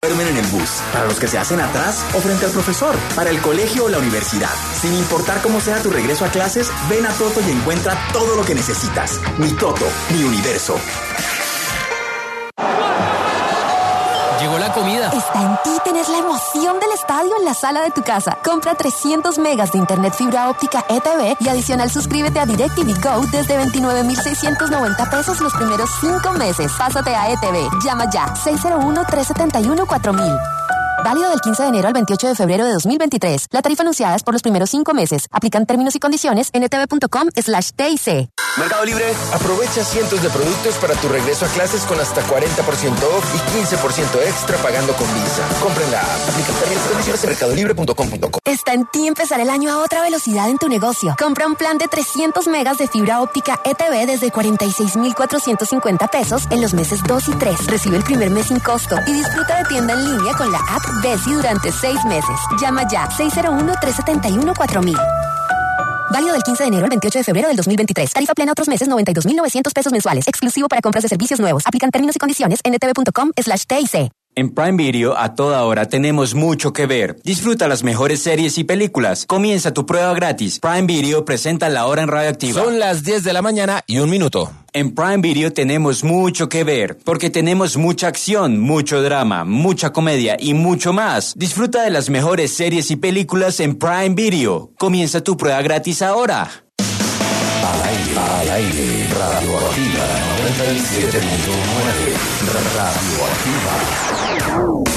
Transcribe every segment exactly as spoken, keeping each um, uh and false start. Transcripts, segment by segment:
Duermen en el bus, para los que se hacen atrás o frente al profesor, para el colegio o la universidad. Sin importar cómo sea tu regreso a clases, ven a Toto y encuentra todo lo que necesitas. Mi Toto, mi universo. Llegó la comida. Está en ti tener la emoción del estadio en la sala de tu casa. Compra trescientos megas de internet fibra óptica E T V y adicional suscríbete a DirecTV Go desde veintinueve mil seiscientos noventa pesos los primeros cinco meses. Pásate a E T V. Llama ya. seis cero uno, tres siete uno, cuatro mil. Válido del quince de enero al veintiocho de febrero de dos mil veintitrés. La tarifa anunciada es por los primeros cinco meses. Aplican términos y condiciones en etv.com slash TIC. Mercado Libre. Aprovecha cientos de productos para tu regreso a clases con hasta cuarenta por ciento off y quince por ciento extra pagando con Visa. Compra en la app. Aplican términos y condiciones en mercado libre punto com punto co. Está en ti empezar el año a otra velocidad en tu negocio. Compra un plan de trescientos megas de fibra óptica E T V desde cuarenta y seis mil cuatrocientos cincuenta pesos en los meses dos y tres. Recibe el primer mes sin costo y disfruta de tienda en línea con la app Besi durante seis meses. Llama ya. seis cero uno, tres siete uno, cuatro mil. Válido del quince de enero al veintiocho de febrero del dos mil veintitrés. Tarifa plena otros meses noventa y dos mil novecientos pesos mensuales. Exclusivo para compras de servicios nuevos. Aplican términos y condiciones en etv.com slash TIC. En Prime Video, a toda hora tenemos mucho que ver. Disfruta las mejores series y películas. Comienza tu prueba gratis. Prime Video presenta La Hora en Radioactiva. Son las diez de la mañana y un minuto. En Prime Video tenemos mucho que ver, porque tenemos mucha acción, mucho drama, mucha comedia y mucho más. Disfruta de las mejores series y películas en Prime Video. Comienza tu prueba gratis ahora. Al aire, al aire, Radioactiva noventa y siete punto nueve, Radioactiva.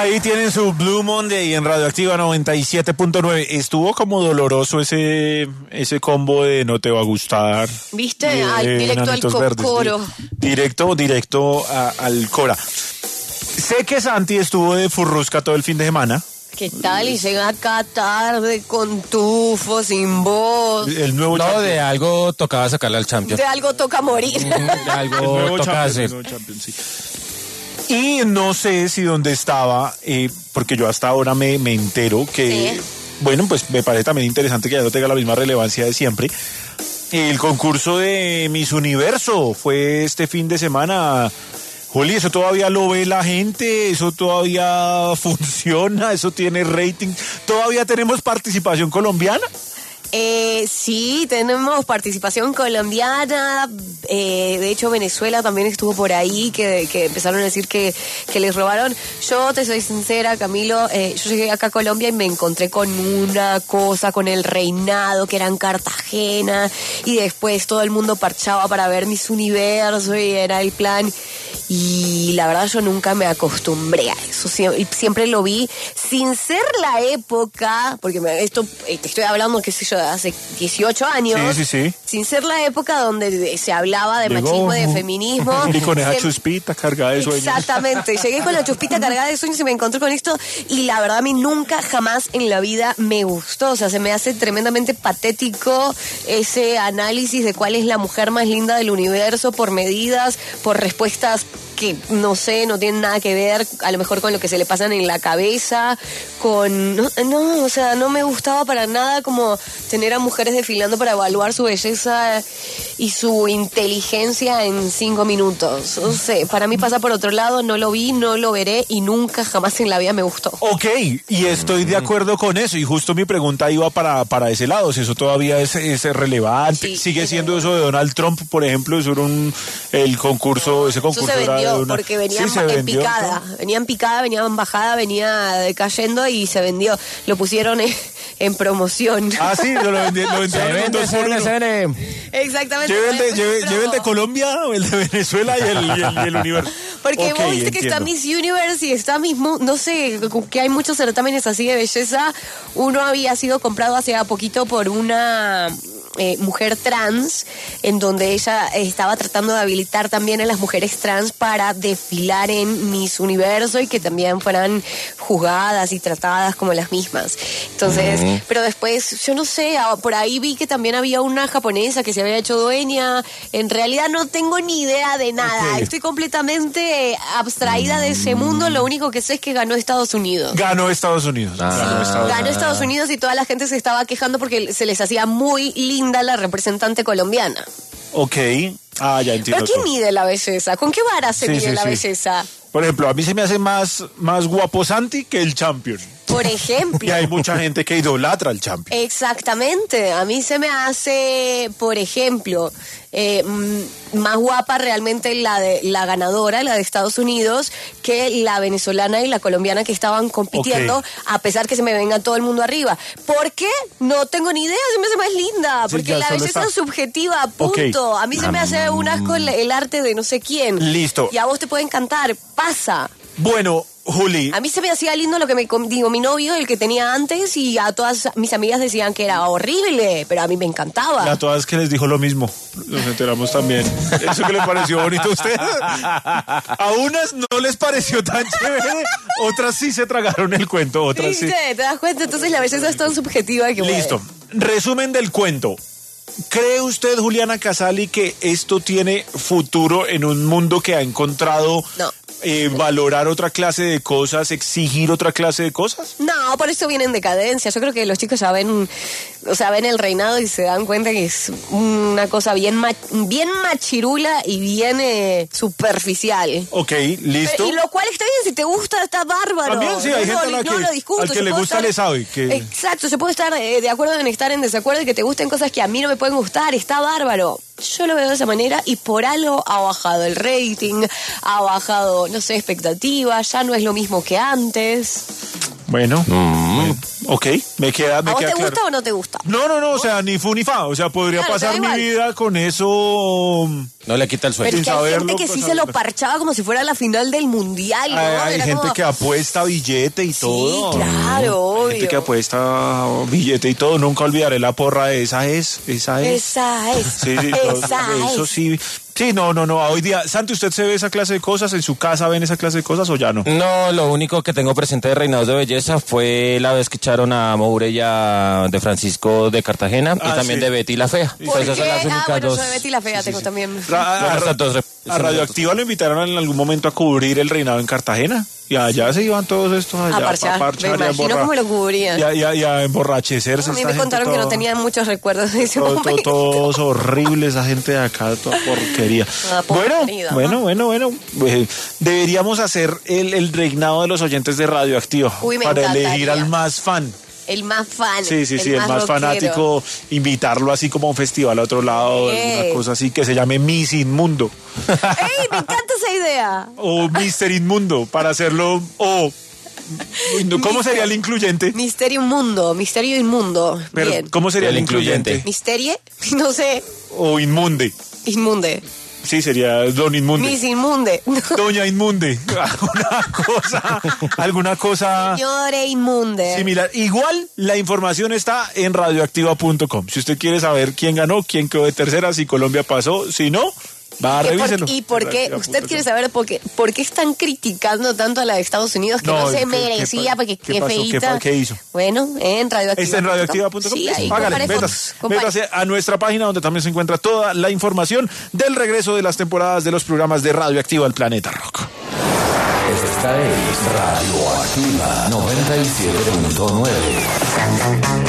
Ahí tienen su Blue Monday en Radioactiva noventa y siete punto nueve. Estuvo como doloroso ese ese combo de No te va a gustar. ¿Viste? De Ay, directo al Enanitos Verdes. coro. Di- Directo, directo a- al Cora. Sé que Santi estuvo de furrusca todo el fin de semana. ¿Qué tal? Y llega acá tarde con tufo, sin voz. El nuevo No, champion. de algo tocaba sacarle al champion. De algo toca morir. De El algo nuevo toca champion, hacer. el nuevo champion, sí. Y no sé si dónde estaba, eh, porque yo hasta ahora me, me entero que, Sí. bueno, pues me parece también interesante que ya no tenga la misma relevancia de siempre. El concurso de Miss Universo fue este fin de semana. Juli, ¿eso todavía lo ve la gente? ¿Eso todavía funciona? ¿Eso tiene rating? ¿Todavía tenemos participación colombiana? Eh, sí, tenemos participación colombiana. Eh, de hecho, Venezuela también estuvo por ahí, que, que empezaron a decir que, que les robaron. Yo te soy sincera, Camilo, eh, yo llegué acá a Colombia y me encontré con una cosa, con el reinado, que era en Cartagena, y después todo el mundo parchaba para ver Miss Universo y era el plan. Y la verdad yo nunca me acostumbré a eso, Sie- siempre lo vi sin ser la época, porque me- esto eh, te estoy hablando, qué sé yo, de hace dieciocho años, Sí, sí, sí. sin ser la época donde se hablaba de Llegó. machismo, de feminismo. Y con esa Se- chuspita cargada de sueños. Exactamente, llegué con la chuspita cargada de sueños y me encontré con esto y la verdad a mí nunca jamás en la vida me gustó, o sea, se me hace tremendamente patético ese análisis de cuál es la mujer más linda del universo por medidas, por respuestas que no sé, no tienen nada que ver a lo mejor con lo que se le pasan en la cabeza, con... No, no, o sea, no me gustaba para nada como tener a mujeres desfilando para evaluar su belleza y su inteligencia en cinco minutos. No sé, para mí pasa por otro lado, no lo vi, no lo veré y nunca jamás en la vida me gustó. Ok, y estoy de acuerdo con eso, y justo mi pregunta iba para, para ese lado, si eso todavía es, es relevante. Sí, ¿Sigue pero- siendo eso de Donald Trump, por ejemplo? Eso era un, el concurso, ese Eso concurso se era vendió de una... porque venían Sí, se en vendió, picada, ¿no? venían picada, venía en bajada, venía cayendo y se vendió. Lo pusieron en, en promoción. Ah, sí, lo, vendi- lo Se vendieron en vende, dos se por vende, uno. se vende. Exactamente. Lleve el, de, fue lleve, promo. lleve el de Colombia, el de Venezuela y el, y el, y el universo. Porque Ok, vos viste que está entiendo. Miss Universe y está mismo, no sé, que hay muchos certámenes así de belleza. Uno había sido comprado hace a poquito por una eh, mujer trans, en donde ella estaba tratando de habilitar también a las mujeres trans para desfilar en Miss Universo y que también fueran juzgadas y tratadas como las mismas. Entonces, pero después, yo no sé, ah, por ahí vi que también había una japonesa que se había hecho dueña. En realidad no tengo ni idea de nada. Ok. Estoy completamente abstraída de ese mundo. Lo único que sé es que ganó Estados Unidos. Ganó Estados Unidos. Ah. Ganó Estados Ganó Unidos. Estados Unidos y toda la gente se estaba quejando porque se les hacía muy linda la representante colombiana. Ok. Ah, ya entiendo. ¿Pero quién todo. mide la belleza? ¿Con qué vara se Sí, mide sí, la sí. belleza? Por ejemplo, a mí se me hace más, más guapo Santi que el champion. Por Y ejemplo. hay mucha gente que idolatra al champion. Exactamente. A mí se me hace, por ejemplo, eh, mm, más guapa realmente la de la ganadora, la de Estados Unidos, que la venezolana y la colombiana que estaban compitiendo, Ok. a pesar que se me venga todo el mundo arriba. ¿Por qué? No tengo ni idea, se me hace más linda, Sí, porque ya la solo belleza está. es subjetiva, punto. A mí se me hace un asco el, el arte de no sé quién. Listo. Y a vos te puede encantar, pasa. Bueno, Juli, A mí se me hacía lindo lo que me com- digo mi novio, el que tenía antes, y a todas mis amigas decían que era horrible, pero a mí me encantaba. a todas que les dijo lo mismo. Nos enteramos también. ¿Eso que les pareció bonito a ustedes? A unas no les pareció tan chévere, otras sí se tragaron el cuento, otras sí. ¿Viste? ¿Te das cuenta? Entonces la belleza es tan subjetiva que bueno. Listo. Resumen del cuento. ¿Cree usted, Juliana Casali, que esto tiene futuro en un mundo que ha encontrado No. eh, valorar otra clase de cosas, exigir otra clase de cosas? No, por eso viene en decadencia. Yo creo que los chicos ya ven, o sea, ven el reinado y se dan cuenta que es una cosa bien, ma- bien machirula y bien eh, superficial. Ok, listo. Y lo cual está bien, si te gusta, está bárbaro. También sí, hay no, gente a no, la no que- lo discuto. al que se le puede gusta le sabe que- Exacto, se puede estar eh, de acuerdo en estar en desacuerdo y que te gusten cosas que a mí no me pueden gustar, está bárbaro. Yo lo veo de esa manera y por algo ha bajado el rating, ha bajado, no sé, expectativas, ya no es lo mismo que antes. Bueno, Mm. bueno, ok, me queda, me ¿A vos queda te claro. gusta o no te gusta? No, no, no, o sea, ni fu ni fa, o sea, podría Claro, pasar te mi da igual. vida con eso. No le quita el sueño. Pero es sin que hay saberlo, gente que pues, sí se lo saberlo. parchaba como si fuera la final del mundial, ¿no? Hay, hay Era gente como- que apuesta billete y todo. Sí, claro, Hay gente que obvio. apuesta billete y todo. Nunca olvidaré la porra de esa es, esa es. Esa es, Sí, sí, todo esa eso es. sí. Sí, no, no, no. Hoy día, Santi, ¿usted se ve esa clase de cosas? ¿En su casa ven esa clase de cosas o ya no? No, lo único que tengo presente de Reinados de Belleza fue la vez que echaron a Mourella de Francisco de Cartagena Ah, y también sí. de Betty la Fea. ¿Por Pues esas qué? son las Ah, únicas bueno, dos. yo de Betty la Fea tengo también. Ra- Bueno, a, estas dos rep- a Radioactiva lo invitaron en algún momento a cubrir el reinado en Cartagena. Y allá se iban todos estos allá A parchar. pa' parchar Me y a imagino emborra- cómo lo cubrían. Y a, y a- y a emborrachecerse. A mí esta me gente contaron que no toda- tenían muchos recuerdos de ese todo, todo, momento. todos horribles, esa gente de acá, toda porquería. Ah, bueno, porquería, bueno, ajá. bueno, bueno. Eh, deberíamos hacer el, el reinado de los oyentes de Radioactiva Uy, me para encantaría. elegir al más fan. El más fan. Sí, sí, sí, el más, rockero. fanático, invitarlo así como a un festival a otro lado, Eh. alguna cosa así que se llame Miss Inmundo ¡Ey, me encanta esa idea! o Mister Inmundo para hacerlo o uy, no, ¿cómo sería el incluyente? Misterio Mundo, Misterio Inmundo. Pero, Bien. ¿cómo sería el, El incluyente? incluyente. ¿Misterie? No sé. O Inmunde. Inmunde. Sí, sería Don Inmunde. Miss Inmunde. Doña Inmunde. Alguna cosa, alguna cosa Señore Inmunde. similar. Igual la información está en radioactiva punto com. Si usted quiere saber quién ganó, quién quedó de tercera, si Colombia pasó, si no, va a ¿Y por- revíselo. ¿Y por qué? radioactiva punto ¿Usted com. quiere saber por qué, por qué están criticando tanto a la de Estados Unidos que no, No, se ¿qué- merecía? qué pa- porque qué qué, pasó? ¿Qué feíta. pa- qué hizo? Bueno, en radioactiva. Está en radioactiva punto com. Sí, ahí Hágale, compare métase, fotos, compare. métase a nuestra página donde también se encuentra toda la información del regreso de las temporadas de los programas de Radioactiva al Planeta Rock. Esta es Radioactiva noventa y siete punto nueve.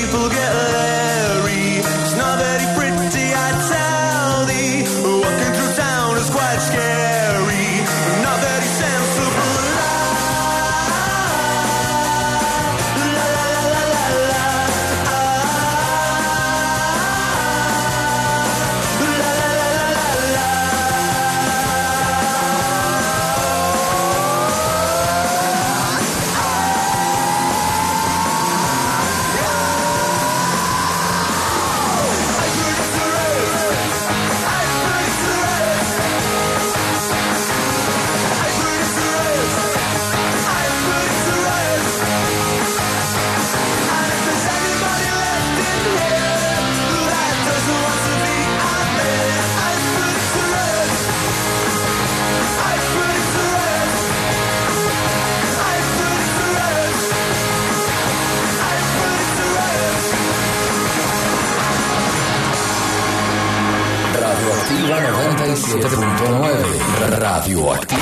people get leery. It's not very pretty, I tell thee. Walking through town is quite scary, not very sensible. Radioactiva noventa y siete punto nueve. Radioactiva.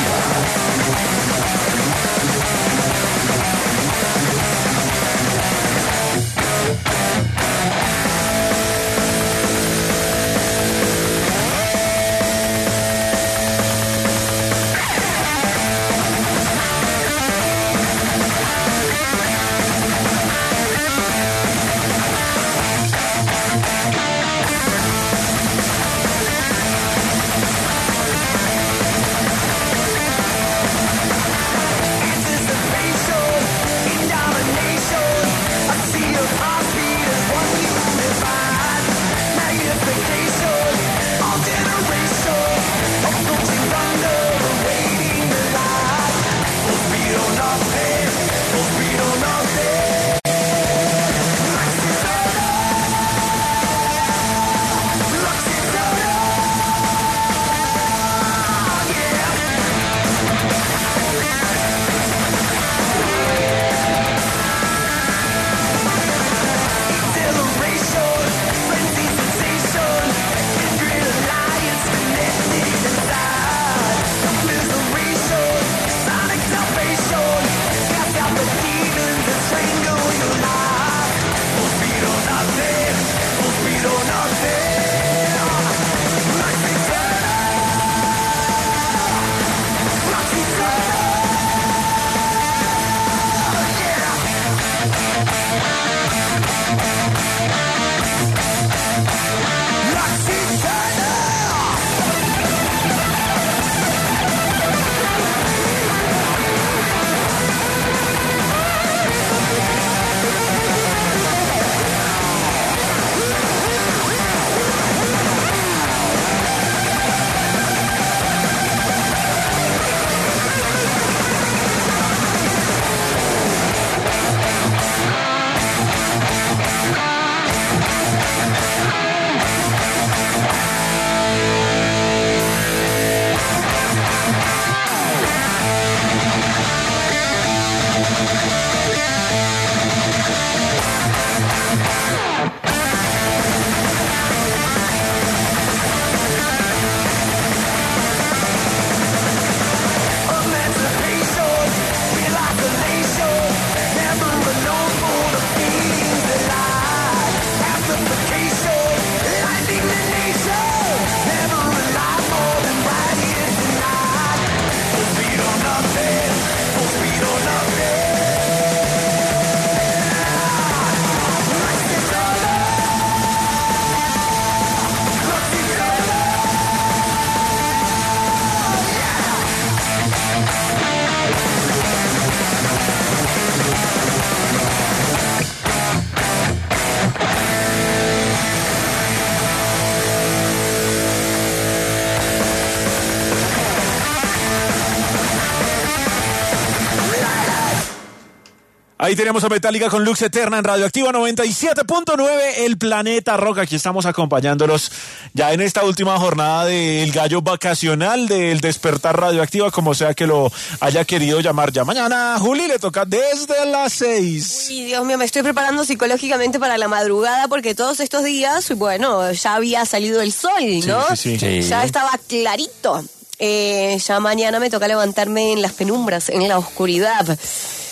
Ahí tenemos a Metallica con Lux Eterna en Radioactiva noventa y siete punto nueve, el planeta rock. Aquí estamos acompañándolos ya en esta última jornada del gallo vacacional, del despertar Radioactiva, como sea que lo haya querido llamar. Ya mañana, Juli, le toca desde las seis. Uy, Dios mío, me estoy preparando psicológicamente para la madrugada porque todos estos días, bueno, ya había salido el sol, ¿no? Sí, sí, sí. Ya estaba clarito. Eh, ya mañana me toca levantarme en las penumbras, en la oscuridad.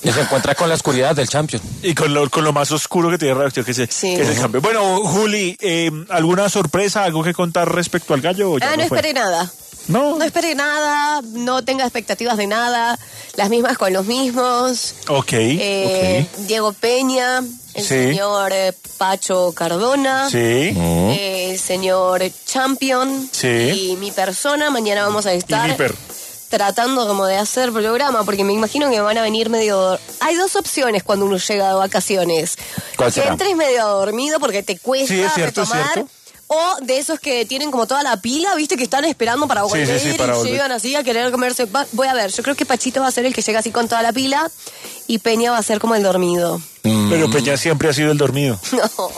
Y se encuentra con la oscuridad del Champion. Y con lo, con lo más oscuro que tiene Radioactivo, que, se, Sí. que es el cambio. Bueno, Juli, eh, ¿alguna sorpresa, algo que contar respecto al gallo? o ya Ah, no fue? esperé nada. No. No esperé nada, no tenga expectativas de nada, las mismas con los mismos. Ok, Eh, ok. Diego Peña, el Sí. señor eh, Pacho Cardona, Sí. eh, el señor Champion Sí. y mi persona. Mañana vamos a estar Viper. tratando como de hacer programa, porque me imagino que van a venir medio... Hay dos opciones cuando uno llega de vacaciones. ¿Cuál Que será? entres medio dormido porque te cuesta Sí, es cierto, es retomar. cierto. O de esos que tienen como toda la pila, viste, que están esperando para Sí, sí, volver sí, para y volver. llegan así a querer comerse. Va- voy a ver, yo creo que Pachito va a ser el que llega así con toda la pila y Peña va a ser como el dormido. Pero Peña siempre ha sido el dormido. No,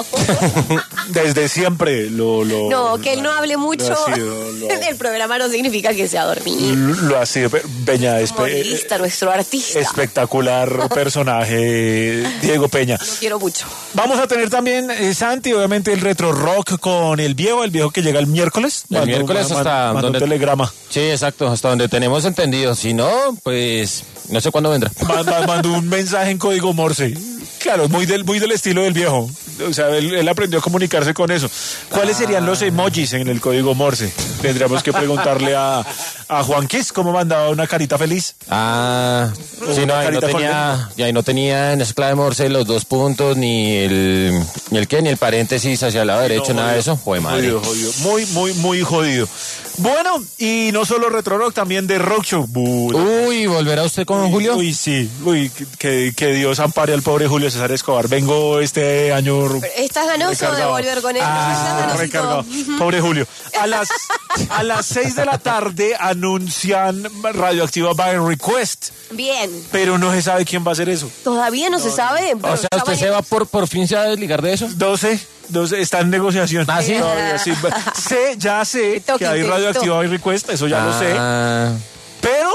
Desde siempre lo... lo no que él no hable mucho Lo ha sido, lo, en el programa no significa que sea dormido. lo ha sido. Pe- Peña es pe- Humorista, nuestro artista. espectacular personaje, Diego Peña. Lo quiero mucho. Vamos a tener también, eh, Santi, obviamente el retro rock con el viejo, el viejo que llega el miércoles. El miércoles ma- hasta ma- mandó donde- un telegrama. Sí, exacto, hasta donde tenemos entendido. Si no, pues no sé cuándo vendrá. Ma- ma- Mandó un mensaje en código Morse. Claro, muy del, muy del estilo del viejo. O sea, él, él aprendió a comunicarse con eso. ¿Cuáles serían los emojis en el código Morse? Tendríamos que preguntarle a, a Juan Kiss cómo mandaba una carita feliz. Ah, sí, no, ahí no Carita con tenía, y ahí no tenía en esa clave Morse los dos puntos, ni el, ni el qué, ni el paréntesis hacia el lado derecho, No, nada de jodido. eso. Joder, madre. Jodido, jodido. Muy, muy, muy jodido. Bueno, y no solo retro rock, también de rock show. Buda. Uy, ¿volverá usted con Julio? Uy, sí. Uy, que, que Dios ampare al pobre Julio César Escobar. Vengo este año... ¿Estás ganoso de recargado. volver con él? Ah, ¿Estás ganosito? recargado. Pobre Julio. A las, a las seis de la tarde anuncian Radioactiva by Request, Bien. pero no se sabe quién va a hacer eso. Todavía no, se sabe. pero O sea, ya ¿usted van- se va por, por fin se va a desligar de eso? doce, doce, está en negociación. ¿Ah, sí? Todavía, sí. Sé, ya sé Toque, que hay toque, Radioactiva by Request, eso ya lo sé, Ah, pero...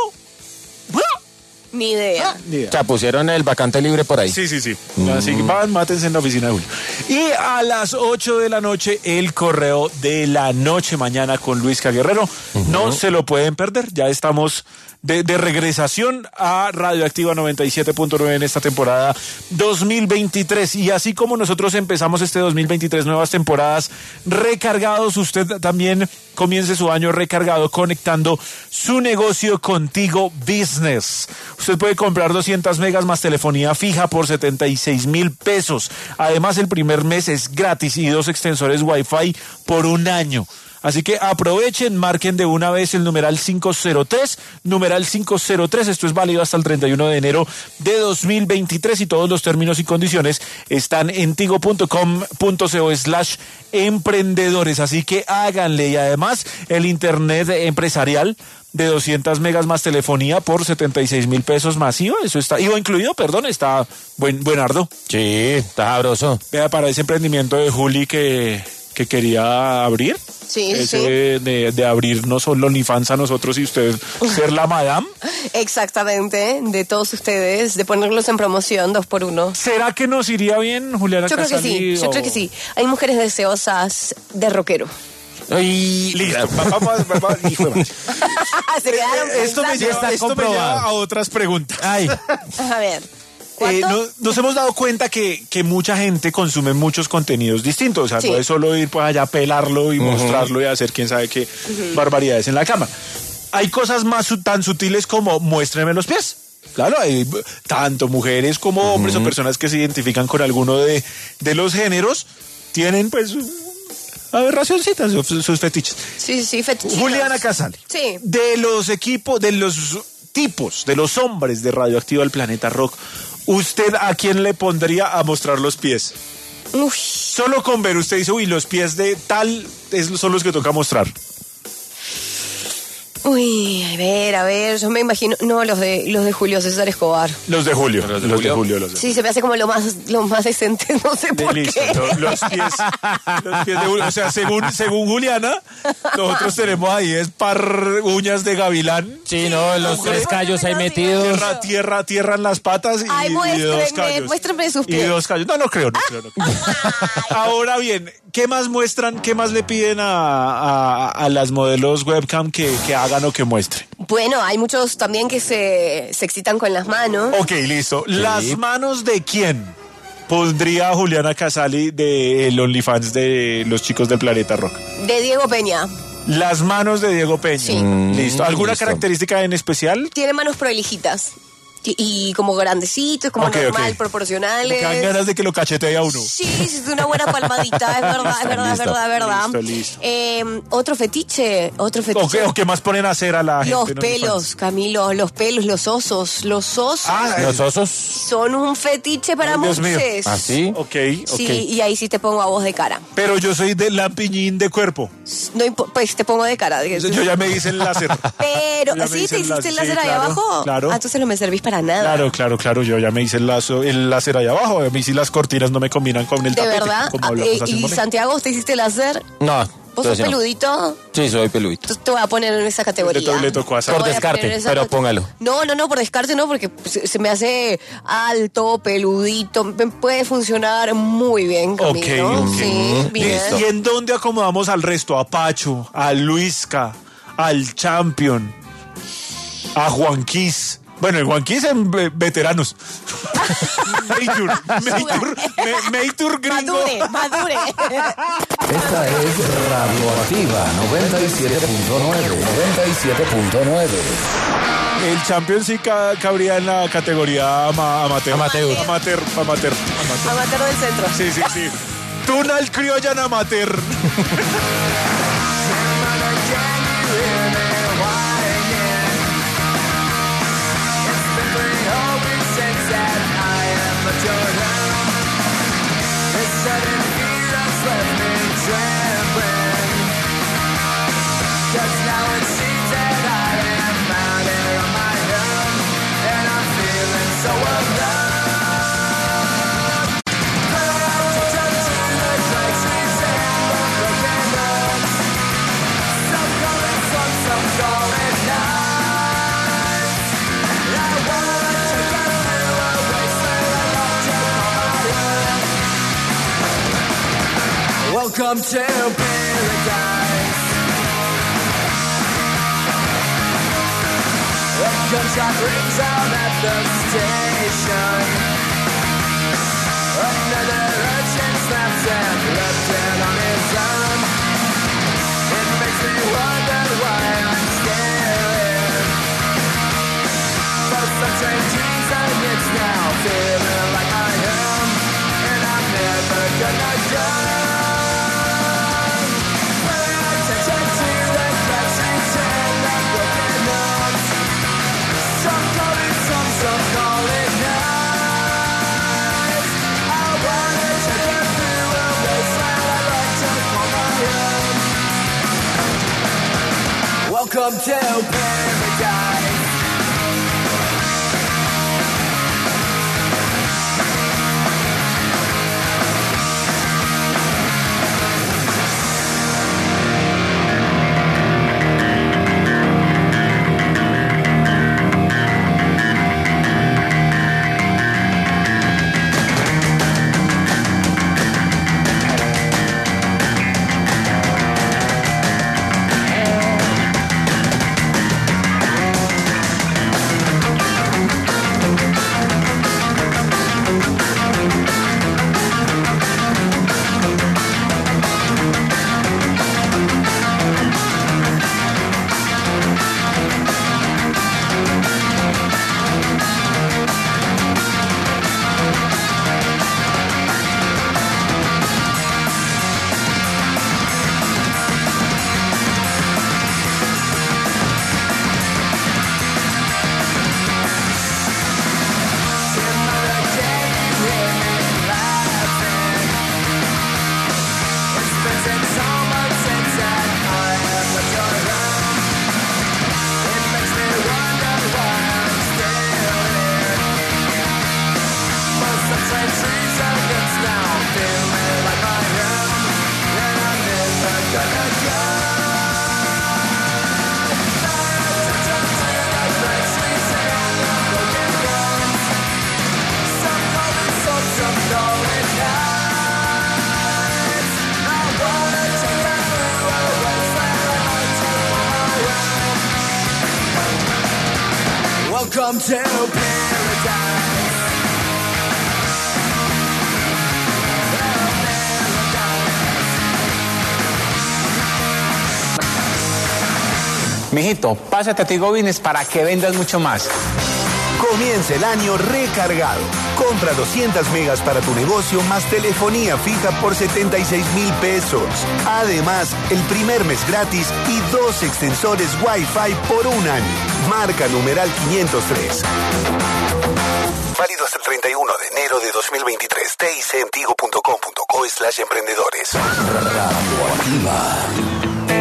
Ni idea. Ni idea. o sea, pusieron el vacante libre por ahí. Sí, sí, sí. Así que van, mátense en la oficina de Julio. Y a las ocho de la noche, el correo de la noche mañana con Luisca Guerrero. No se lo pueden perder. Ya estamos de, de regresación a Radioactiva noventa y siete punto nueve en esta temporada dos mil veintitrés. Y así como nosotros empezamos este dos mil veintitrés, nuevas temporadas recargados, usted también comience su año recargado conectando su negocio contigo Business. Usted puede comprar doscientas megas más telefonía fija por setenta y seis mil pesos. Además, el primer mes es gratis y dos extensores Wi-Fi por un año. Así que aprovechen, marquen de una vez el numeral cinco cero tres, numeral cinco cero tres, esto es válido hasta el treinta y uno de enero de dos mil veintitrés y todos los términos y condiciones están en tigo punto com punto co slash emprendedores, así que háganle. Y además el internet empresarial de doscientas megas más telefonía por setenta y seis mil pesos más I V A, eso está, I V A incluido, perdón, está buen, buenardo. Sí, está sabroso. Vea, para ese emprendimiento de Juli que, que quería abrir. Sí, Ese sí. De, de abrir no solo OnlyFans a nosotros y usted ser la madame. Exactamente, de todos ustedes, de ponerlos en promoción dos por uno. ¿Será que nos iría bien, Juliana Yo creo que Casali, sí, yo o- creo que sí. Hay mujeres deseosas de rockero. Ay, Listo. Va- va- va- va- hijo de madre. Se quedaron Esto me pensando. lleva, esto me lleva a otras preguntas. ay. A ver, Eh, ¿cuánto? no- nos hemos dado cuenta que, que mucha gente consume muchos contenidos distintos. O sea, Sí. no es solo ir pues allá a pelarlo y mostrarlo y hacer quién sabe qué barbaridades en la cama. Hay cosas más su- tan sutiles como muéstreme los pies. Claro, hay b- tanto mujeres como hombres o personas que se identifican con alguno de, de los géneros, tienen pues aberracioncitas, sus, sus fetiches. Sí, sí, fetichitos. Juliana Casali. Sí. De los equipos, de los tipos, de los hombres de Radioactiva del Planeta Rock, ¿usted a quién le pondría a mostrar los pies? Uy, Solo con ver, usted dice, uy, los pies de tal es- son los que toca mostrar. uy, a ver, a ver, yo me imagino, no, los de los de Julio César Escobar. Los de Julio. Los de Julio. los de Sí, se me hace como lo más lo más decente, no sé por Listo, qué. lo- los pies, los pies de Julio. O sea, según, según Juliana, nosotros tenemos ahí es par uñas de gavilán. Sí, no, los tres callos ahí metidos. Tierra, tierra, tierra en las patas y, Ay, y dos muéstrenme, callos. muéstrenme sus Y pies. dos callos. No, no creo, no creo. No creo. Ahora bien, ¿qué más muestran, qué más le piden a, a, a las modelos webcam que, que hagan o que muestren? Bueno, hay muchos también que se, se excitan con las manos. Ok, listo. ¿Las manos de quién pondría Juliana Casali de el OnlyFans de los chicos del Planeta Rock? De Diego Peña. Las manos de Diego Peña. Sí. Listo. ¿Alguna Listo. característica en especial? Tiene manos prolijitas. Y, y como grandecitos, como Ok, normal, ok. proporcionales. Que dan ganas de que lo cachetee a uno. Sí, sí, es una buena palmadita, es verdad, es verdad, es Listo. verdad, es verdad. Listo, listo. Eh, otro fetiche, otro ¿O fetiche. qué, o qué más ponen a hacer a la gente? Los en pelos, OnlyFans? Camilo, los pelos, los osos. Los osos Ah, Los osos. son un fetiche para Ay, Dios muchos. mío. ¿Así? Ok, ok. Sí, y ahí sí te pongo a vos de cara. Pero yo soy de lampiñín de cuerpo. No impo- pues te pongo de cara. Yo ya me hice el láser. Pero, Ya me ¿sí? hice ¿Te el hiciste el láser, láser sí, ahí claro, abajo? claro. Ah, entonces no me servís para nada. Claro, claro, claro. Yo ya me hice el, lazo, el láser allá abajo. A mí sí las cortinas no me combinan con el ¿De tapete. verdad? Como Ah, hablamos eh, hace un ¿Y momento. Santiago, usted hiciste el láser? No. ¿Vos entonces sos no. peludito? Sí, soy peludito. Entonces te voy a poner en esa categoría. Le tocó hacer. Te Por voy a descarte, poner en esa pero cate- póngalo. No, no, no, por descarte no, porque se, se me hace alto, peludito. Me puede funcionar muy bien, Camilo. Ok, ok. Sí, bien. Listo. ¿Y en dónde acomodamos al resto? A Pacho, a Luisca, al Champion, a Juanquís. Bueno, el Juanquís en ve- veteranos. Maytur, Maytur, Me- Maytur gringo. Madure, madure. Esta es Radioactiva noventa y siete punto nueve. noventa y siete punto nueve. El Champion sí ca- cabría en la categoría ama- amateur. Amateur. Amateur, amateur, amateur. Amateur del centro. Sí, sí, sí. Tunal Criollan amateur. Welcome to paradise. A gunshot rings out at the station. Another urchin snaps and left it on his own. It makes me wonder why I'm scared. But some strange reason it's now feeling like I am, and I'm never gonna go. Welcome to paradise. Welcome to paradise. Mijito, pásate a Tigo Business para que vendas mucho más. Comienza el año recargado. Compra doscientas megas para tu negocio más telefonía fija por setenta y seis mil pesos. Además, el primer mes gratis y dos extensores Wi-Fi por un año. Marca numeral quinientos tres. Válido hasta el treinta y uno de enero de dos mil veintitrés. T I C en tigo punto com punto co slash emprendedores. Radioactiva.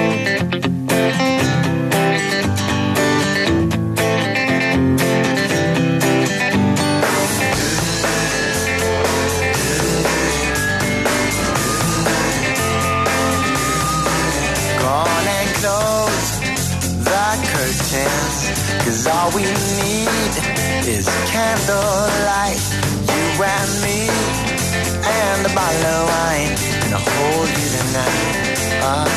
Cause all we need is candlelight, you and me, and a bottle of wine, and I'll hold you tonight. Uh,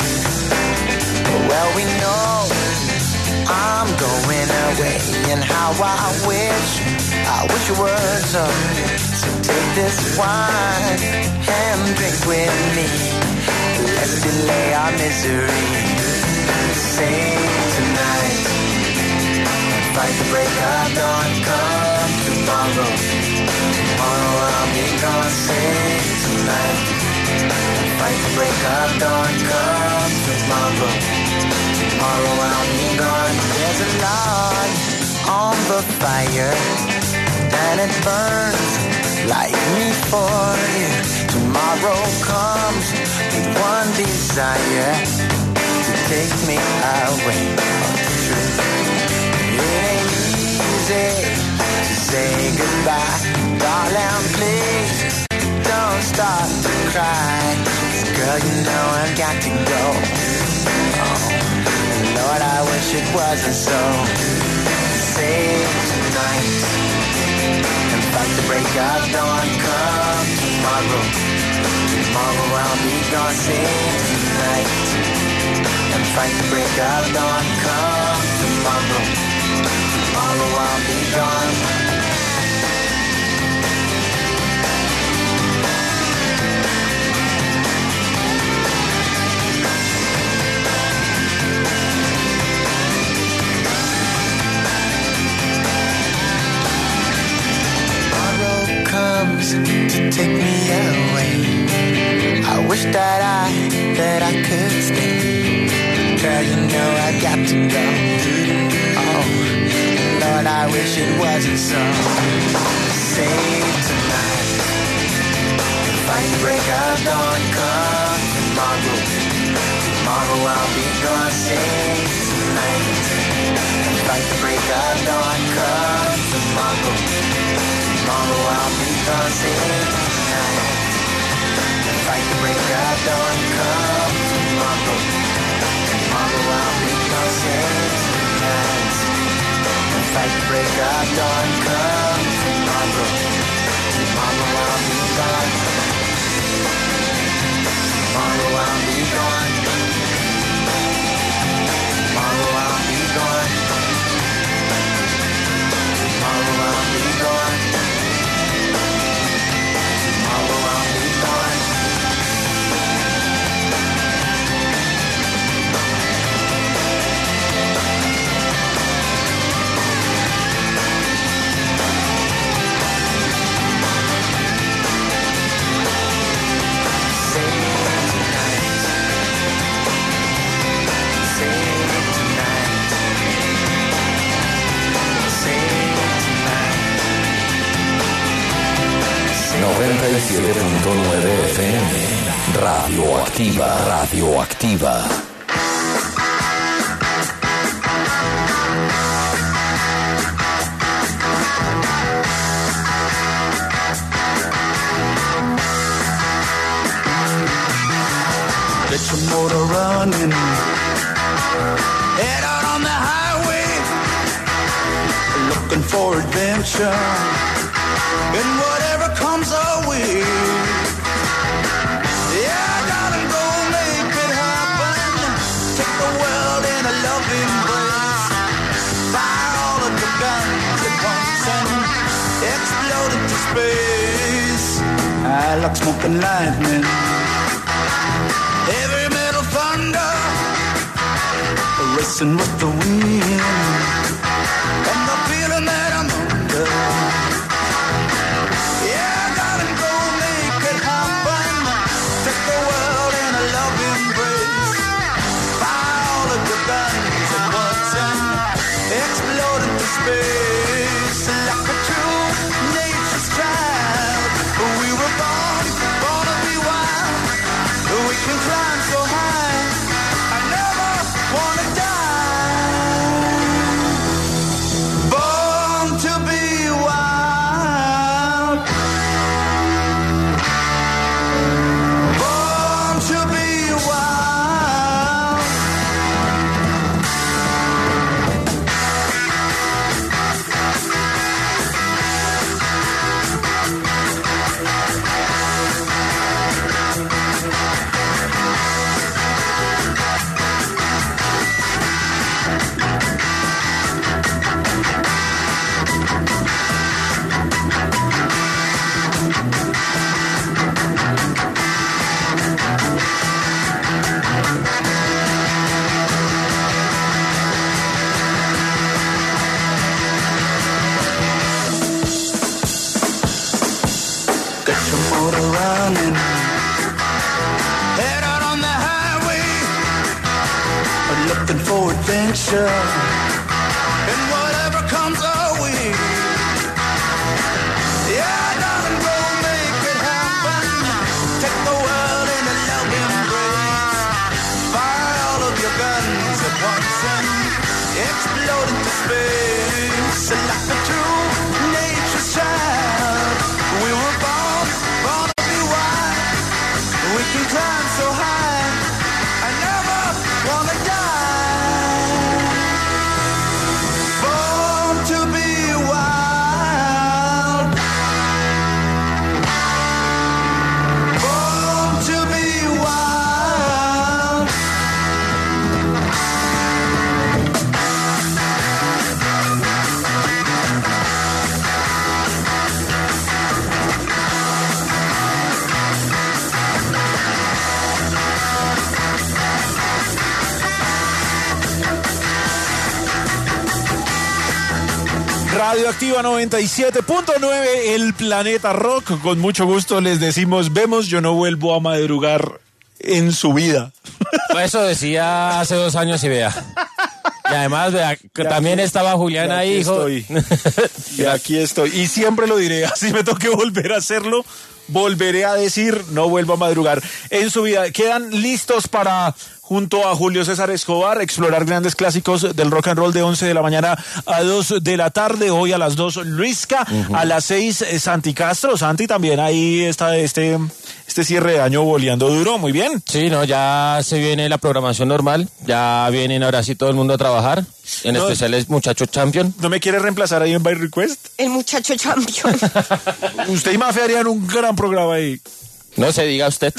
well, we know I'm going away, and how I wish, I wish it was so. So take this wine and drink with me. Let's delay our misery. Sing tonight. Fight the break of dawn, come tomorrow. Tomorrow I'll be gone, sing tonight. Fight the break of dawn, come tomorrow. Tomorrow I'll be gone. There's a log on the fire, and it burns like me for you. Tomorrow comes with one desire, to take me away from the truth. It ain't easy to say goodbye, darling, please don't start to cry. 'Cause girl, you know I've got to go. Oh, and Lord, I wish it wasn't so. Save tonight and fight the break of dawn. Come tomorrow, tomorrow I'll be gone. Save tonight and fight the break of dawn. Come tomorrow. Tomorrow I'll be gone. Tomorrow comes to take me away. I wish that I, that I could stay. Girl, you know I got to go. Oh, Lord, I wish it wasn't so. Save tonight. Fight the break of dawn, come tomorrow. Tomorrow I'll be gone. Save tonight. Fight the break of dawn, come tomorrow. Tomorrow I'll be gone. Save tonight. Fight the break of dawn, come tomorrow. Tomorrow I'll be gone. Save tonight. Fight the break of dawn, come tomorrow. Tomorrow I'll be gone. Tomorrow I'll be gone. Tomorrow I'll be gone. Tomorrow I'll be gone. Tomorrow I'll be gone. noventa y siete punto nueve F M. Radioactiva, radioactiva. Get your motor running. Head out on the highway, looking for adventure. And whatever comes our way, yeah, darling, go make it happen. Take the world in a loving embrace. Fire all of the guns. fly like smoke and lightning. Heavy metal thunder, racing with the wind, and the feeling that I'm under. Yeah, darling, go make it happen. Take the world in a loving embrace. Fire all of your guns at once and explode into space like a true nature's child. We were born, born to be wild. We can climb so high. I never wanna die. Born to be wild. Born to be wild. Get your motor running. Head out on the highway, looking for adventure, and whatever comes our way. Yeah, darling, go make it happen. Take the world in a loving embrace. Fire all of your guns at once and explode into space like a true nature's child. We were born, born to be wild. We can climb so high. I never wanna die. Born to be wild. Born to be wild. Radioactiva noventa y siete punto nueve, el planeta rock. Con mucho gusto les decimos, vemos, yo no vuelvo a madrugar en su vida. Eso decía hace dos años y vea. Y además, vea, que también estaba Julián Y aquí ahí, hijo. estoy. Y aquí estoy. Y siempre lo diré, así me toque volver a hacerlo, volveré a decir, no vuelvo a madrugar en su vida. Quedan listos para, junto a Julio César Escobar, explorar grandes clásicos del rock and roll de once de la mañana a dos de la tarde. Hoy a las dos, Luisca. Uh-huh. A las seis, Santi Castro. Santi también ahí está este, este cierre de año boleando duro. Muy bien. Sí, no, ya se viene la programación normal. Ya vienen ahora sí todo el mundo a trabajar. En no, especial el muchacho champion. ¿No me quiere reemplazar ahí en By Request? El muchacho champion. Usted y Mafia harían un gran programa ahí. No se diga usted.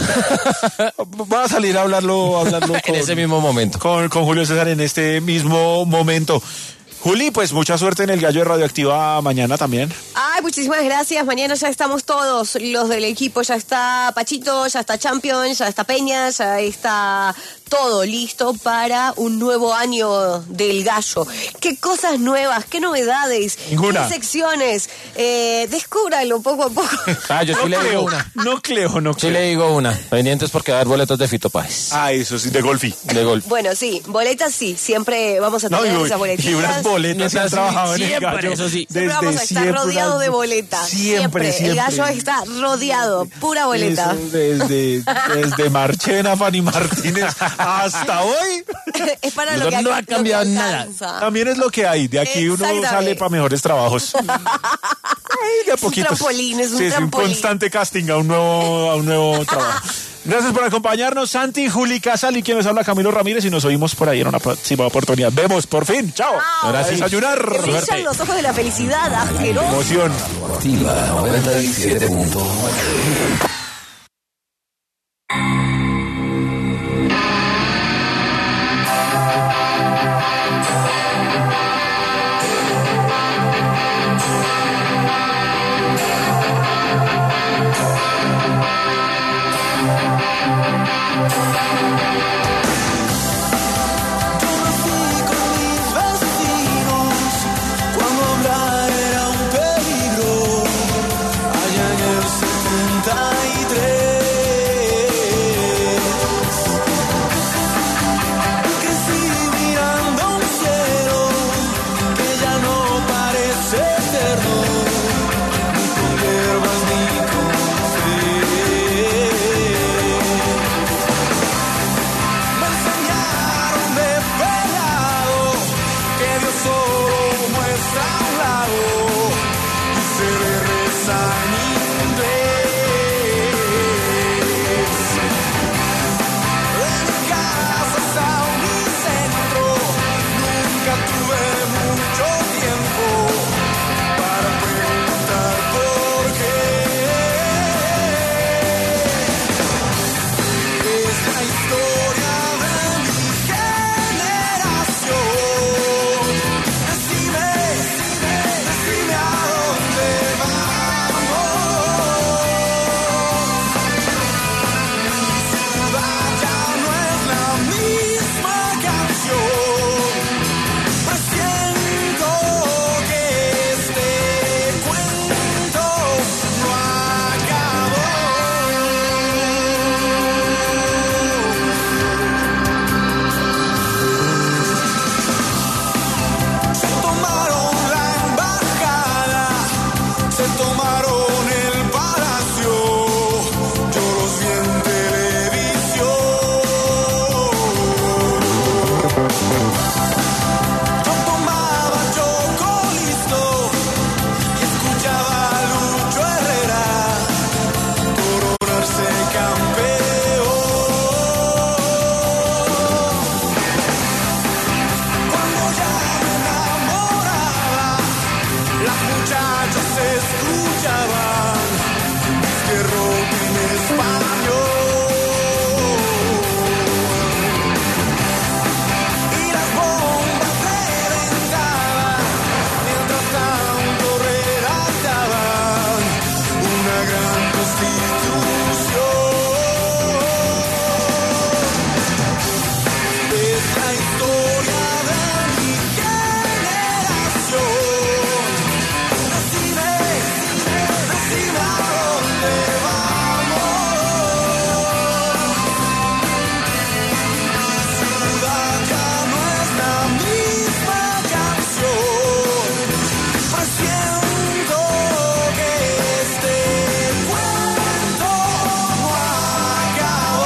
Va a salir a hablarlo, a hablarlo con, en ese mismo momento. Con, con Julio César en este mismo momento. Juli, pues mucha suerte en el Gallo de Radioactiva mañana también. Ay, muchísimas gracias. Mañana ya estamos todos los del equipo. Ya está Pachito, ya está Champion, ya está Peña, ya está todo listo para un nuevo año del Gallo. ¿Qué cosas nuevas? ¿Qué novedades? Ninguna. ¿Qué secciones? Eh, descúbralo poco a poco. Ah, yo sí no le creo, digo una. No creo, no creo. Sí le digo una. Pendientes porque va a haber boletos de Fito Páez. Ah, eso sí, de golfi. De golf. Bueno, sí, boletas sí. Siempre vamos a tener no, y, esas boletitas. Y unas boletas se han trabajado en el Gallo. Eso sí. Siempre vamos a estar siempre, rodeado de boletas. Siempre, siempre. El Gallo está rodeado, pura boleta. Eso desde, desde Marchena, Fanny Martínez, hasta hoy. Es para no, lo que no ha cambiado nada. También es lo que hay. De aquí uno sale para mejores trabajos. Ay, de a poquito. Es un trampolín, es un sí, trampolín. Es un constante casting a un nuevo, a un nuevo trabajo. Gracias por acompañarnos, Santi, Juli Casal y quien les habla, Camilo Ramírez, y nos oímos por ahí en una próxima oportunidad. Vemos, por fin. Chao. Ahora a desayunar. Que brillan los ojos de la felicidad, asqueroso. Emoción. Activa noventa y siete punto nueve. y tres. Crecí mirando un cielo que ya no parece eterno, ni con hierbas ni con fe. Me enseñaron de pelado que Dios solo muestra un lado y se le reza en inglés. De mi casa hasta mi centro nunca tuve mucho tiempo para preguntar por qué. Es la historia de mi generación. Decime, decime, decime a dónde vamos. Mi ciudad ya no es la misma canción. Presiento que este cuento no acabó. Se tomaron la embajada, se tomaron el palacio, yo los vi en televisión. Yo tomaba Chocolisto y escuchaba a Lucho Herrera coronarse campeón. Cuando ya me enamoraba, las muchachas se escuchaban disque rock en español. Y las bombas reventaban, mientras tanto redactaban una gran constitución. Es la historia de mi generación. Decime, decime a dónde vamos. Mi ciudad ya no es la misma canción. Presiento que este cuento no acabó.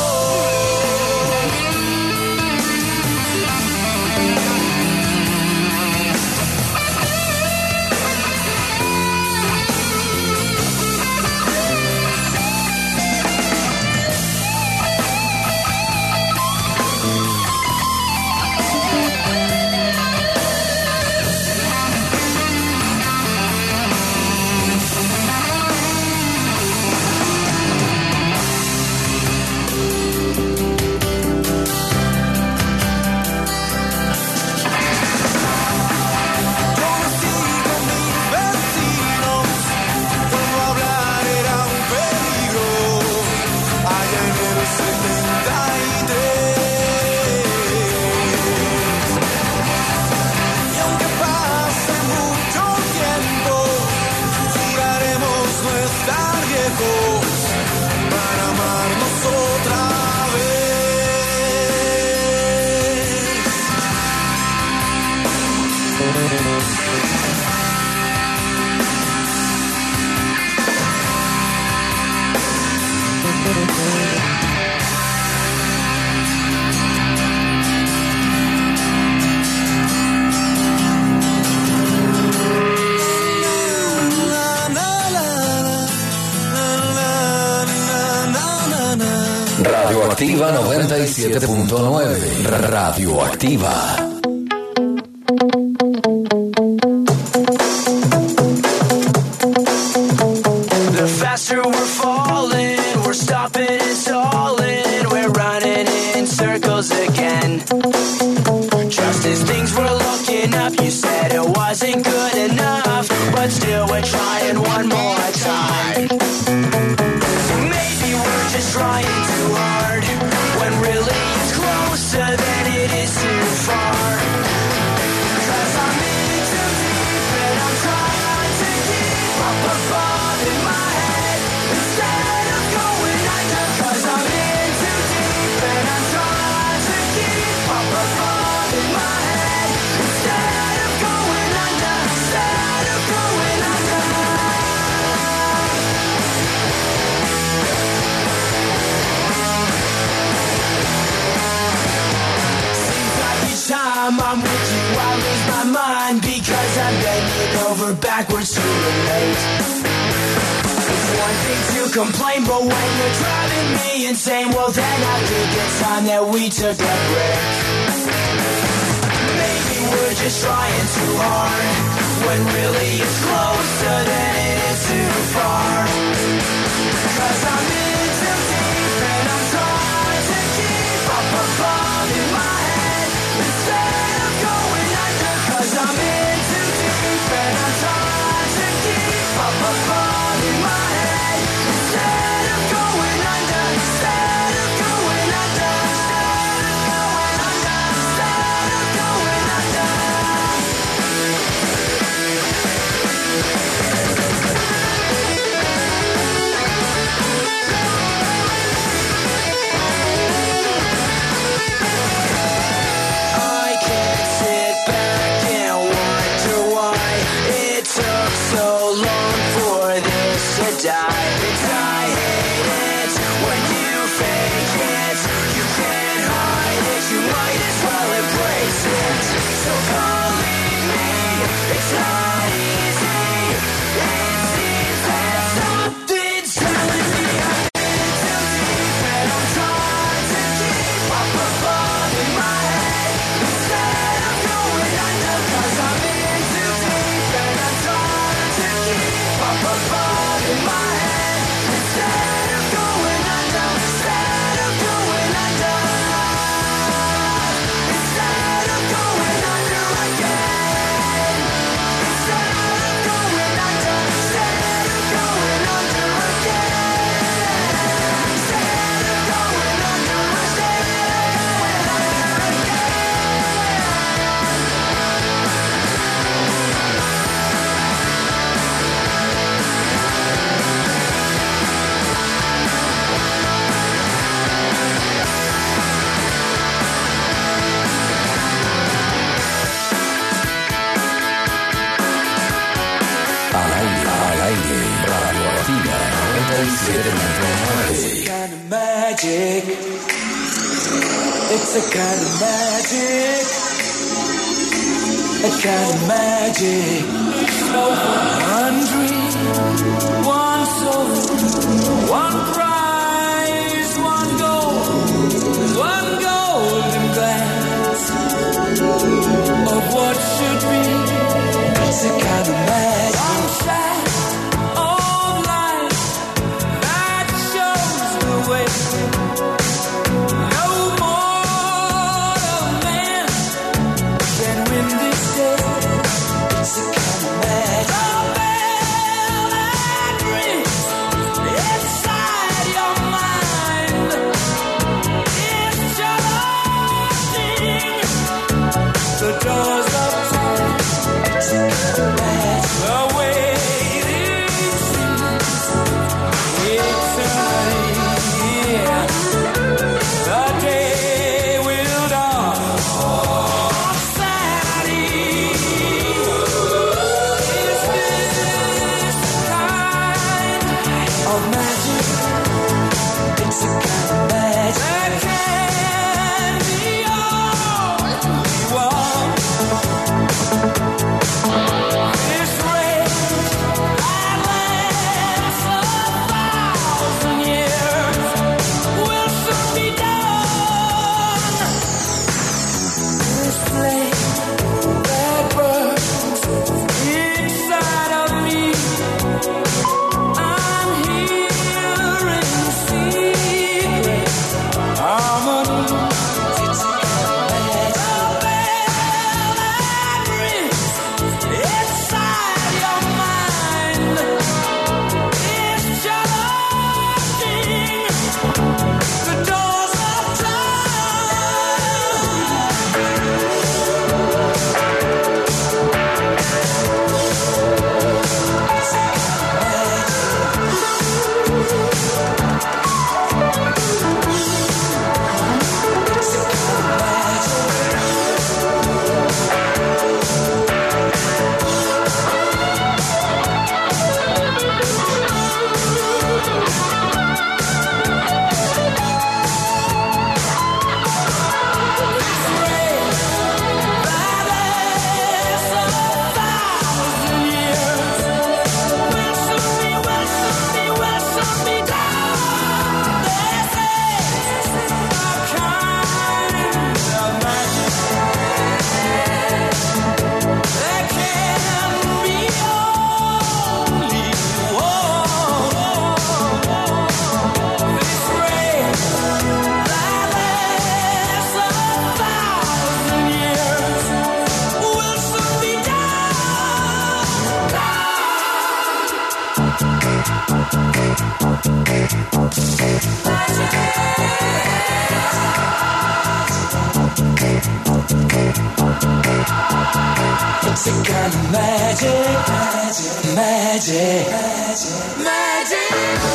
Yo nací con mis vecinos, cuando hablar era un peligro, allá en el setenta y tres. Y aunque pase mucho tiempo, juraremos no estar viejos para amarnos otra vez. Radioactiva noventa y siete punto nueve. Radioactiva. The faster we're falling, we're stopping and stalling, we're running in circles again. Just as things were looking up, you said it wasn't good enough, but still we're trying one more time. Maybe we're just trying too hard, when really it's closer than it is too far. 'Cause I'm in too deep and I'm trying to keep up above in my head. backwards to relate. It's one thing to complain, but when you're driving me insane, well then I think it's time that we took a break. Maybe we're just trying too hard, when really it's closer than it is too far. Cause I'm in too deep and I'm trying to keep up above in my head instead of going under. Cause I'm in too deep and I'm trying to keep up above in my head instead of going under. Instead of going under. Instead of going under. I can't sit back and wonder why it took so long for this to die. But I hate it when you fake it. You can't hide it, you might as well embrace it. So come leave me, it's not easy. It seems that something's telling me I'm in too deep and I'm trying to keep up above in my head instead of going under. Cause I'm in too deep and I'm trying to keep up above in my head instead of going under. Instead of going under. Instead of going under again. Instead of going under. Instead of going under again. Instead of going under. Instead of going under Al aire, al aire, Radioactiva noventa y siete punto nueve. kind of magic. It's a kind of magic. A kind of magic. One dream, one soul, one prize, one goal, one golden glance of what should be. It's a kind of magic. Sunshine of light that shows the way. No mortal man can win this day. It's a kind of magic. The bell that rings inside your mind is charging the doors of time. It's a kind of magic. The way it seems eternity, yeah. The day will dawn on Saturday. Is this kind of magic? It's a kind of magic that can be all we want. This race that lasts a thousand years will soon be done. This flame that burns inside of me, I'm hearing secrets. It's a kind of magic, magic, magic,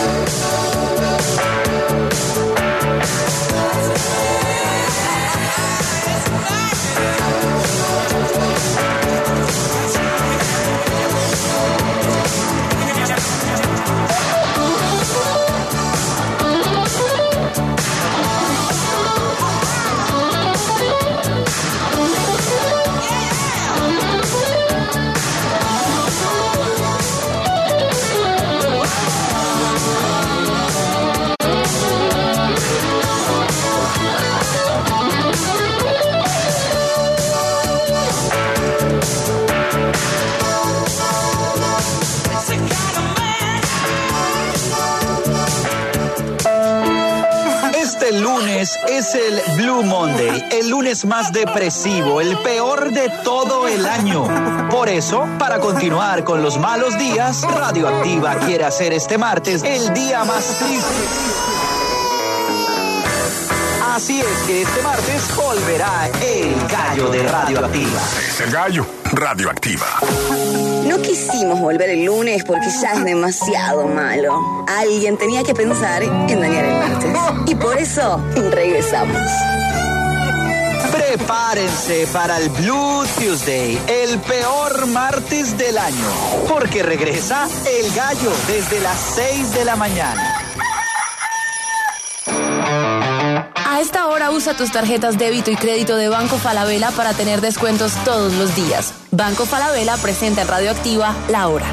Este lunes es el Blue Monday, el lunes más depresivo, el peor de todo el año. Por eso, para continuar con los malos días, Radioactiva quiere hacer este martes el día más triste. Así es que este martes volverá el gallo de Radioactiva. Es el gallo Radioactiva. No quisimos volver el lunes porque ya es demasiado malo. Alguien tenía que pensar en dañar el martes. Y por eso regresamos. Prepárense para el Blue Tuesday, el peor martes del año. Porque regresa el gallo desde las seis de la mañana. A esta hora usa tus tarjetas débito y crédito de Banco Falabella para tener descuentos todos los días. Banco Falabella presenta en Radioactiva La Hora.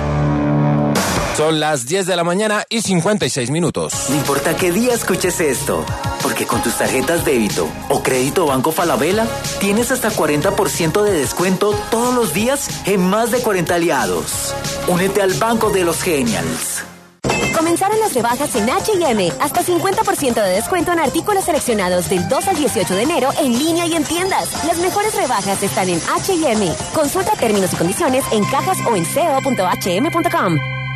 Son las diez de la mañana y cincuenta y seis minutos. No importa qué día escuches esto, porque con tus tarjetas débito o crédito Banco Falabella tienes hasta cuarenta por ciento de descuento todos los días en más de cuarenta aliados. Únete al Banco de los Genials. Comenzaron las rebajas en H y M. Hasta cincuenta por ciento de descuento en artículos seleccionados del dos al dieciocho de enero en línea y en tiendas. Las mejores rebajas están en H y M. Consulta términos y condiciones en cajas o en co punto h m punto com.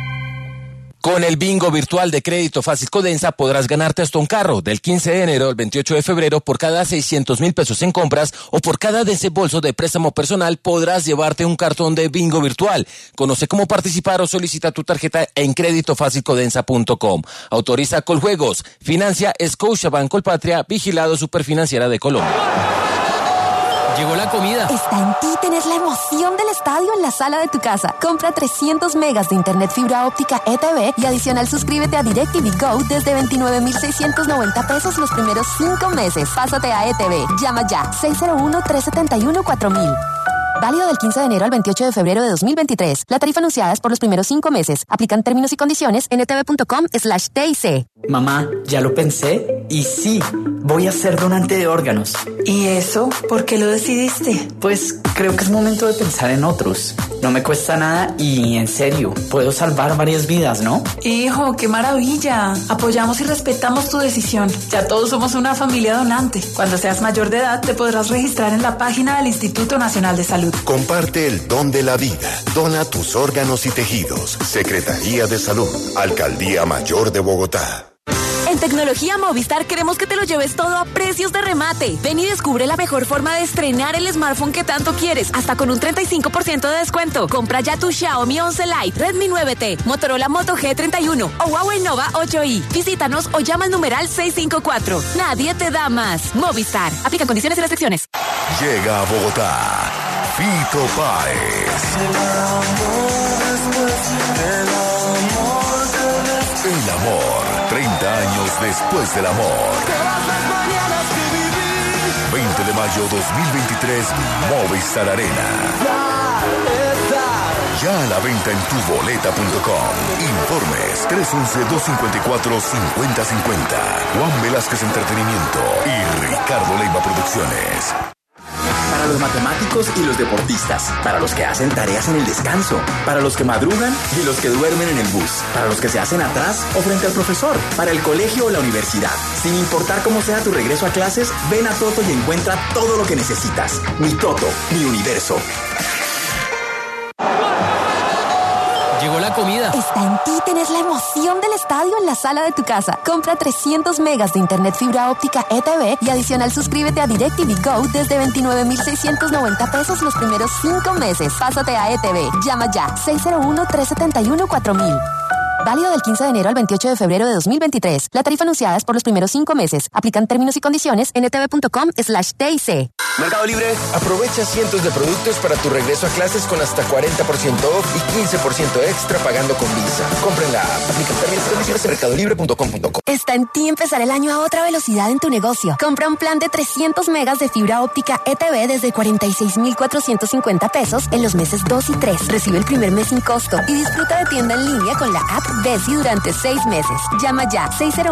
Con el bingo virtual de Crédito Fácil Codensa podrás ganarte hasta un carro del quince de enero al veintiocho de febrero por cada seiscientos mil pesos en compras o por cada desembolso de préstamo personal podrás llevarte un cartón de bingo virtual. Conoce cómo participar o solicita tu tarjeta en crédito fácil codensa punto com. Autoriza Coljuegos. Financia Scotiabank Colpatria, vigilado Superfinanciera de Colombia. Llegó la comida. Está en ti tener la emoción del estadio en la sala de tu casa. Compra trescientos megas de internet fibra óptica E T V y adicional suscríbete a DirecTV Go desde veintinueve mil seiscientos noventa pesos los primeros cinco meses. Pásate a E T V. Llama ya. seis cero uno, tres siete uno, cuatro mil. Válido del quince de enero al veintiocho de febrero de dos mil veintitrés. La tarifa anunciada es por los primeros cinco meses. Aplican términos y condiciones en etv.com slash TIC. Mamá, ya lo pensé y sí, voy a ser donante de órganos. ¿Y eso? ¿Por qué lo decidiste? Pues creo que es momento de pensar en otros. No me cuesta nada y, en serio, puedo salvar varias vidas, ¿no? Hijo, qué maravilla. Apoyamos y respetamos tu decisión. Ya todos somos una familia donante. Cuando seas mayor de edad, te podrás registrar en la página del Instituto Nacional de Salud. Comparte el don de la vida. Dona tus órganos y tejidos. Secretaría de Salud. Alcaldía Mayor de Bogotá. En Tecnología Movistar queremos que te lo lleves todo a precios de remate. Ven y descubre la mejor forma de estrenar el smartphone que tanto quieres, hasta con un treinta y cinco por ciento de descuento. Compra ya tu Xiaomi once Lite, Redmi nueve T, Motorola Moto G treinta y uno o Huawei Nova ocho i. Visítanos o llama al numeral seiscientos cincuenta y cuatro. Nadie te da más. Movistar. Aplican condiciones y restricciones. Llega a Bogotá Fito Páez. El amor, treinta años después del amor. veinte de mayo dos mil veintitrés, Movistar Arena. Ya a la venta en tu boleta punto com. Informes tres once, dos cinco cuatro, cinco cero cinco cero. Juan Velázquez Entretenimiento y Ricardo Leiva Producciones. Para los matemáticos y los deportistas, para los que hacen tareas en el descanso, para los que madrugan y los que duermen en el bus, para los que se hacen atrás o frente al profesor, para el colegio o la universidad. Sin importar cómo sea tu regreso a clases, ven a Toto y encuentra todo lo que necesitas. Mi Toto, mi universo. Llegó la comida. Está en ti tener la emoción del estadio en la sala de tu casa. Compra trescientos megas de internet fibra óptica E T V y adicional suscríbete a DirecTV Go desde veintinueve mil seiscientos noventa pesos los primeros cinco meses. Pásate a E T V. Llama ya seis cero uno, tres siete uno, cuatro mil. Válido del quince de enero al veintiocho de febrero de dos mil veintitrés. La tarifa anunciada es por los primeros cinco meses. Aplican términos y condiciones en etv.com slash TIC. Mercado Libre. Aprovecha cientos de productos para tu regreso a clases con hasta cuarenta por ciento off y quince por ciento extra pagando con Visa. Compra en la app. Aplica términos y condiciones en mercado libre punto com punto co. Está en ti empezar el año a otra velocidad en tu negocio. Compra un plan de trescientos megas de fibra óptica E T V desde cuarenta y seis mil cuatrocientos cincuenta pesos en los meses dos y tres. Recibe el primer mes sin costo y disfruta de tienda en línea con la app Besi durante seis meses. Llama ya seis cero